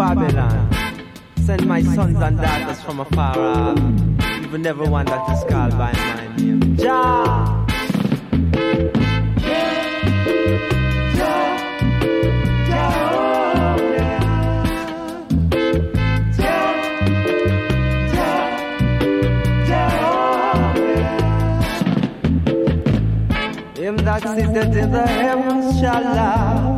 Babylon. Send my sons and daughters from afar off. Even never one that is called by my name. Jah. Him that sitteth in the heavens shall laugh.